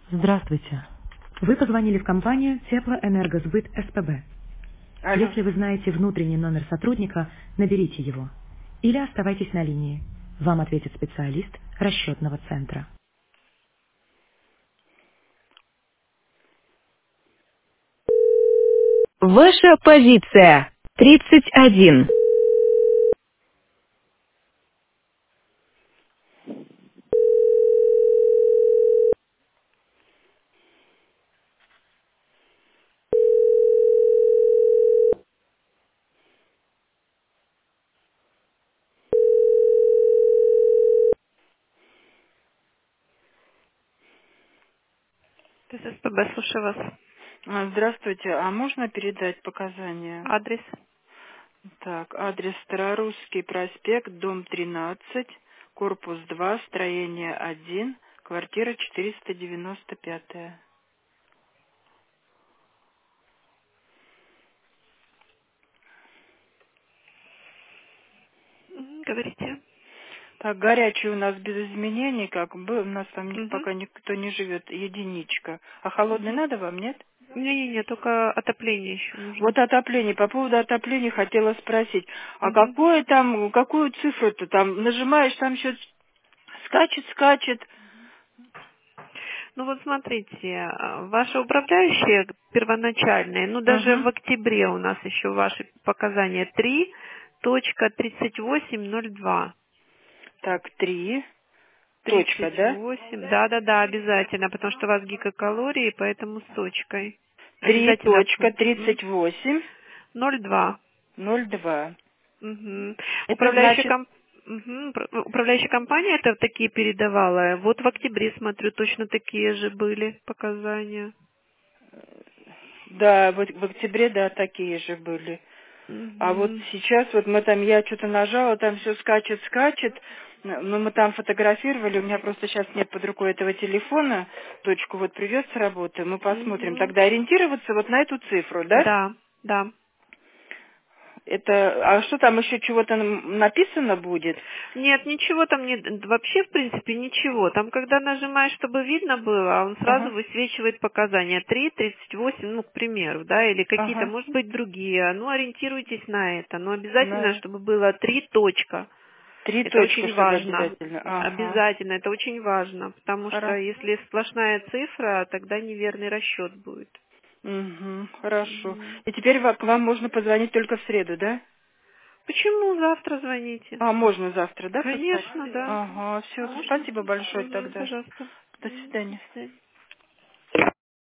Здравствуйте. Вы позвонили в компанию Теплоэнергосбыт СПБ. Алло. Если вы знаете внутренний номер сотрудника, наберите его. Или оставайтесь на линии. Вам ответит специалист расчетного центра. Ваша позиция 31. То есть СПБ, слушаю вас. Здравствуйте. А можно передать показания? Адрес. Так, адрес Старорусский проспект, дом 13, корпус 2, строение 1, квартира 495. Говорите. Так, горячий у нас без изменений, как бы, у нас там Угу. пока никто не живет, единичка. А холодный Угу. надо вам, нет? Не-не-не, только отопление еще нужно. Вот отопление, по поводу отопления хотела спросить. А Угу. какое там, какую цифру-то там нажимаешь, там счет скачет. Ну вот смотрите, ваши управляющие первоначальные, ну даже Угу. в октябре у нас еще ваши показания 3.3802. Так, 3. Точка, Тридцать да? восемь. Да-да-да, обязательно, потому что у вас гигакалории, поэтому с точкой. Три Обязательно точка 38 0,2. 02. Мгм. Это значит, Управляющая компания это такие передавала. Вот в октябре, смотрю, точно такие же были показания. да, вот в октябре, да, такие же были. А вот Мгм. сейчас вот мы там, я что-то нажала, там все скачет, но мы там фотографировали, у меня просто сейчас нет под рукой этого телефона, дочку вот привез с работы, мы посмотрим. Мгм. Тогда ориентироваться вот на эту цифру, да? Да, да. Это, а что там еще чего-то написано будет? Нет, ничего там не... Вообще, в принципе, ничего. Там, когда нажимаешь, чтобы видно было, он сразу Ага, высвечивает показания 3, 38, ну, к примеру, да, или какие-то, ага, может быть, другие. Ну, ориентируйтесь на это. Но обязательно, на чтобы было 3 точка. три Это точка, очень чтобы важно. обязательно. Ага, Обязательно, это очень важно, потому что хорошо. если сплошная цифра, тогда неверный расчет будет. Угу, хорошо. Мгм. И теперь к вам можно позвонить только в среду, да? Почему завтра звоните? А, можно завтра, да, позвонить? Конечно, да. Ага, все, Можно. спасибо большое Мгм, тогда. пожалуйста. До Мгм, до свидания. свидания.